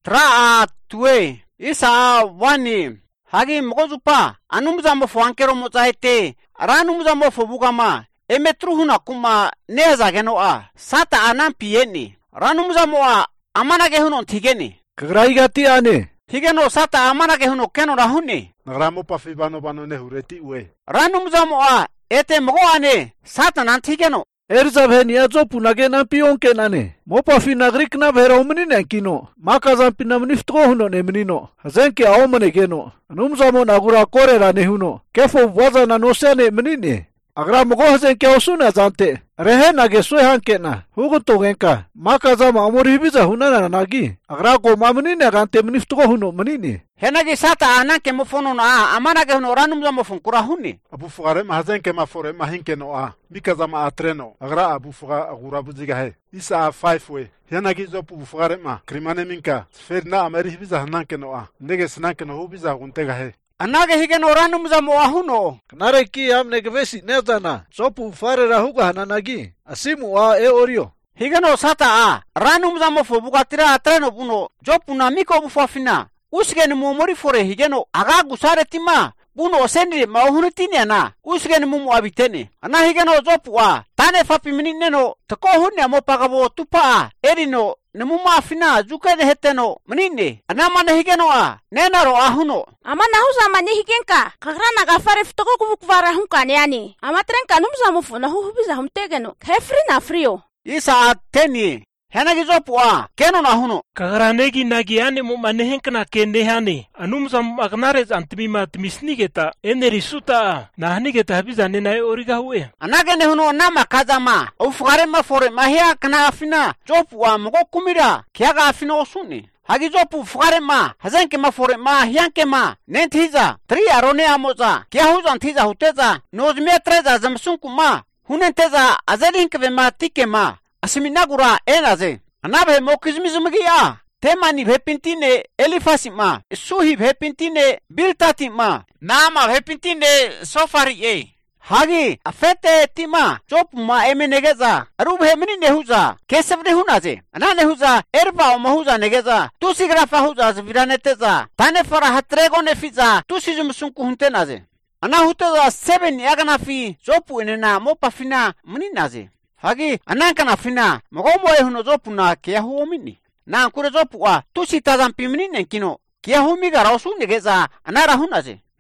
Tra tuwe isa wani hagi mogozupa anumuza mo fuankero mozaite ranumuza mo fobugama emetru huna kuma neza geno sata anan pieni ranumuza mo amana ge huno tigeni kagraigati ane higeno sata amana ge huno keno rahuni nagramo pafibano bano ne hureti uwe ranumuza mo ete mogo ane sata nan tigeno erzabheni azo punage na pionke nane mopa finagrik na veromni ne kino makazan pinamniftgo huno ne menino hazenke aomane geno anumzamo nagura korera ne huno kefo wazana nosene menine agra mogo hazenke osuna zante rehe nage soehanke na hugoto genka makazama amori biza hunana nagi agra go mamnine gante mniftgo huno menine henagi sata anan ke mofono na amana ge huno ranumza mo funkura huni abu fugare ma hazenke ma fore ma hinke no mikazama atreno agra abu fuga agura buziga he isa 5 we henagi zo pu fugare ma krimane minka ferna amari biza hananke no nege snanke no biza guntega he anage higeno ranumza mo huno kanare ki amne gevesi nezana sopu fare rahuga hananagi asimu e orio higeno sata ranumza mo fobugatira atreno buno jopuna miko bufafina usgeni momori fore higeno aga gusare tima buno sendi ma hunitini na usgeni mumu abitene ana higeno jopua tane fapi minineno tako hunne mo pagabo tupa erino nemuma afina jukene heteno menine ana mane higeno nenaro ahuno amana huza mane higenka kagrana gafare ftoko kuvukvara hunkane yani amatrenka numza mufuna hubiza humtegeno hefrina frio isa teni henagi jopua keno na huno kagranegi nagiane mo manehenkna kende hani anumza magnares antmima tmisnigeta enerisuta nahnigeta habizane nay origa huwe anage ne huno nama kazama ufugare ma fore mahia kana afina jopua mogo kumira kiaga afina osuni hagi jopu fugare ma hazenke ma fore ma hianke ma nentiza tri arone amoza kia huzan tiza huteza nozmetreza zamsunku ma hunenteza azelinkve ma tike ma asiminagura enaze anabe mokizmizumgia temani bhepintine elifasima suhi bhepintine biltatima nama bhepintine sofari hagi afete tima chopma emenegeza arubhe menine huza kesevne hunaze anane huza erba mahuza negeza tusigrafa huza viraneteza tane fara hatregone fiza tusizumsunku huntenaze ana huteza 7 yaganafi chopu enena mopafina meninaze hagi anankana fina mogomo huno jopuna kia huomini na kure jopua tusi tazampi menine kino kia humiga rausune geza anara hunaze